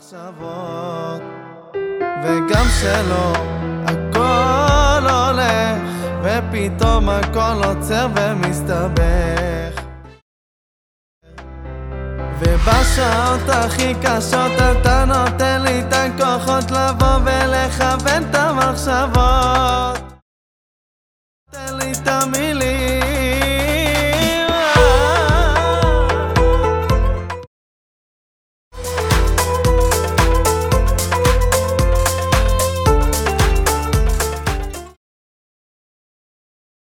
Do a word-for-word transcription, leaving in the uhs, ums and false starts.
מחשבות וגם שלא הכל הולך ופתאום הכל עוצר ומסתבך ובשעות הכי קשות אתה נותן לי את הכוחות לבוא ולכוון את המחשבות תן לי תמיד